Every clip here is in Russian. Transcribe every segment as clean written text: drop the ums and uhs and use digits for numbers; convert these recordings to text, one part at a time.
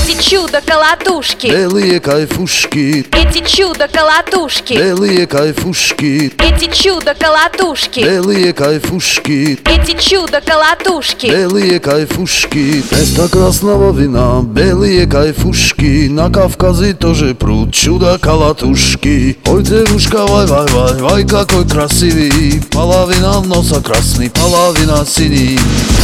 Эти чудо-колотушки, белые кайфушки, эти чудо-колотушки, белые кайфушки, эти чудо-колотушки, белые кайфушки, эти чудо-колотушки. белые кайфушки. Вместо красного вина белые кайфушки, на Кавказе тоже прут чудо-колотушки. Ой, девушка, вай, вай, вай, вай, какой красивый, половина в носа красный, половина синий.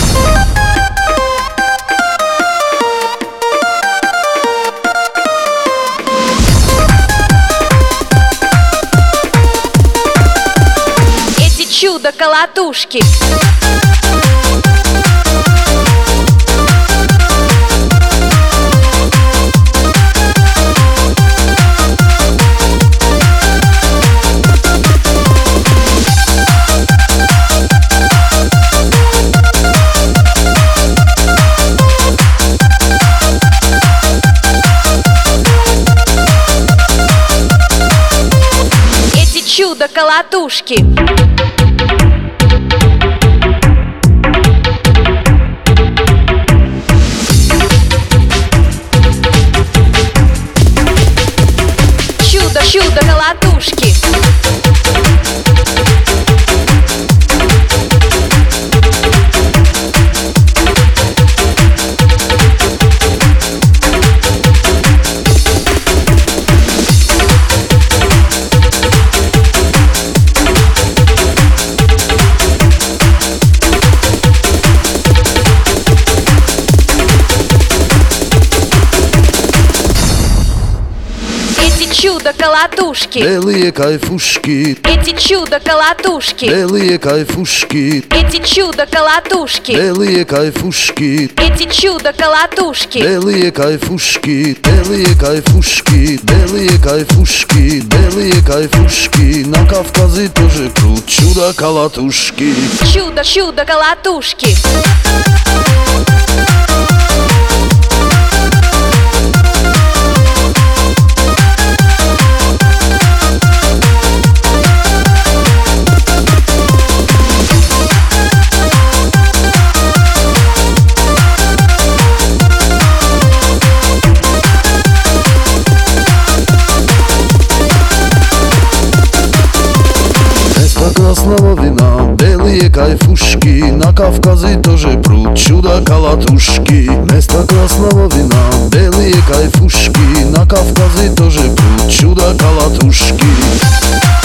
Эти чудо-колотушки, эти чудо-колотушки. Чудо-колотушки. Эти чудо-колотушки, Белые кайфушки, эти чудо-колотушки, белые кайфушки, эти чудо-колотушки, белые кайфушки, эти чудо-колотушки. белые кайфушки, белые кайфушки, белые кайфушки, белые кайфушки, на Кавказе тоже прут чудо-колотушки. Чудо-колотушки. Вместо красного вина белые кайфушки, на Кавказе тоже прут чудо-колотушки. Вместо красного вина белые кайфушки, на Кавказе тоже прут чудо-колотушки.